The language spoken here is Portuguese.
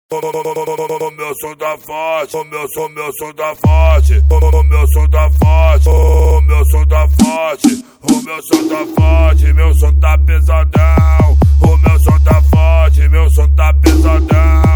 O meu som tá forte, o meu som tá forte, o meu som tá forte, o meu som tá forte, o meu som tá forte, meu som tá pesadão, o meu som tá forte, meu som tá pesadão.